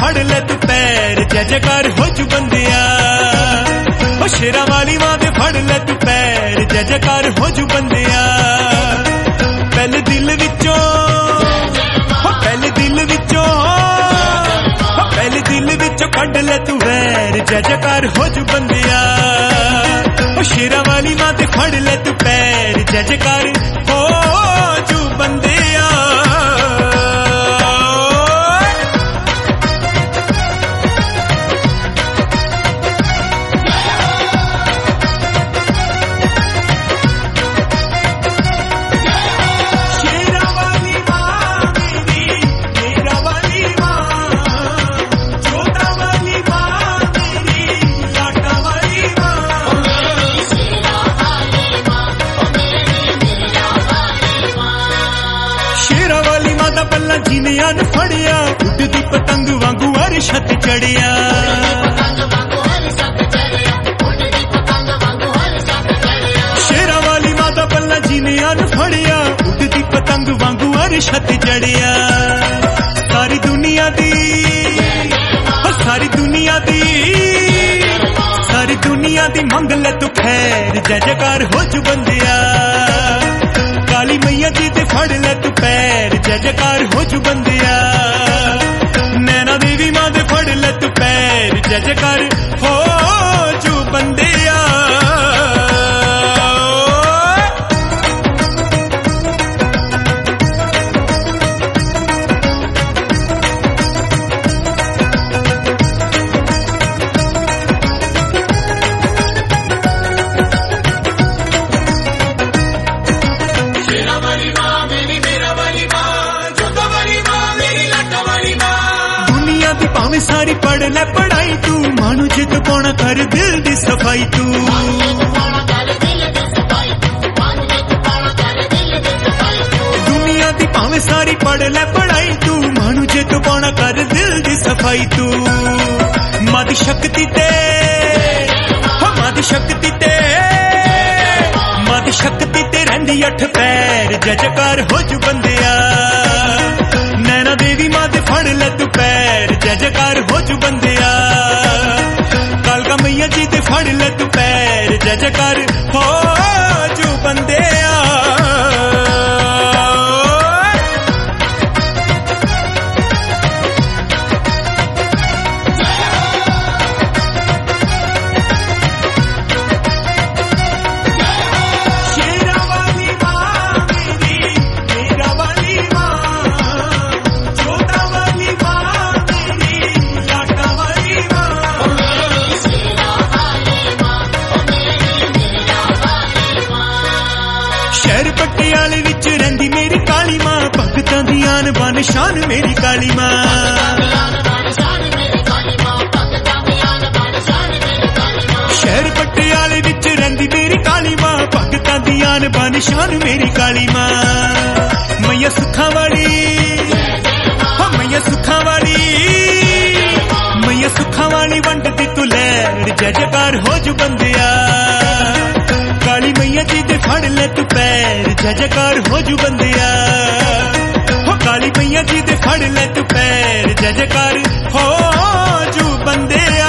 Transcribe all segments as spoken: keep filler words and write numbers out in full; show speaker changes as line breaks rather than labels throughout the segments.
फड़ ले तू पैर जय जयकार हो जू बंदिया। ओ शेरा वाली मां दे फड़ ले तू पैर जय जयकार हो जू बंदिया। पहले दिल विचों हो पहले दिल विचों हो पहले दिल विचों कढ ले तू वैर जय जयकार हो जू बंदिया। ओ शेरा वाली मां दे फड़ ले तू पैर जय जयकार हो जू बंदिया। जिनिया न फड़िया उड़दी पतंग वांगू अरश ते चढ़िया। शेरा वाली माता पल्ला जिनिया न फड़िया उड़दी पतंग वांगू अरश ते चढ़िया। सारी दुनिया दी सारी दुनिया दी सारी दुनिया दी मंग ले तू खैर जय जयकार हो जू बंदिया। काली मैया जी ते फड़ ले तू पैर जय जयकार हो जू बंदिया। नैना देवी मां दे फड़ ले तू पैर जय जयकार हो जू बंदिया। भावें सारी पढ़ ले पढ़ाई तू मानू जित पाना कर दिल दी सफाई तू। दुनिया दी भावें सारी पढ़ ले पढ़ाई तू मानू जित पाना कर दिल दी सफाई तू। मद शक्ति ते मद शक्ति ते मद शक्ति ते रहिंदी अठ पैर जय जयकार हो जू बंदिया। नैना देवी मां दे फड़ ले तू पैर जय जयकार हो जू बंदिया। कालका मैया जी दे फड़ ले तू पैर जय जयकार हो जू बंदिया। शहर पटियाले विच रहिंदी मेरी काली मां भगतां दी आन बान शान मेरी काली मां। शहर पटियाले विच रहिंदी मेरी काली मां भगतां दी आन बान शान मेरी काली मां। मैया सुखां वाली हो मैया सुखां वाली मैया सुखां वाली वंड दी तू लैर जय जयकार हो जू बंदिया। काली मैया जी दे फड़ ले तू पैर जय जयकार हो जू बंदिया। हो काली मैया जी दे फड़ ले तू पैर जय जयकार हो जू बंदिया।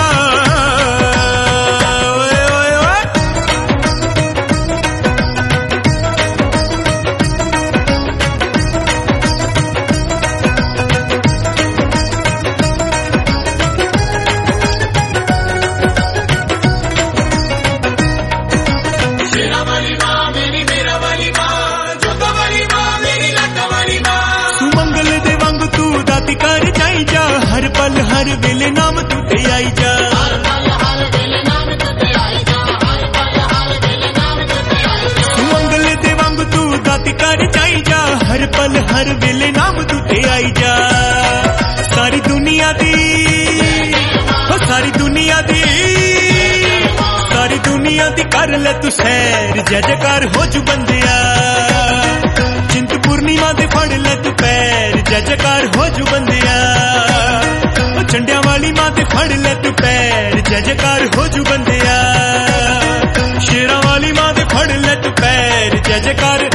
कर जाई जा हर पल हर वेले नाम तू ते आई जा। तू अंगल दे वांग तू दाती कर जाई जा हर पल हर वेले नाम तू ते आई जा। सारी दुनिया दी हो सारी दुनिया दी सारी दुनिया दी कर ले तू सैर जय जयकार हो जू बंदिया। चिंत पूर्णिमा दे फड़ ले तू पैर जय जयकार हो जू बंदिया। झंडिया वाली मां ते फड़ ले तू पैर जय जयकार हो जू बंदिया। शेरा वाली मां ते फड़ ले तू पैर जय जयकार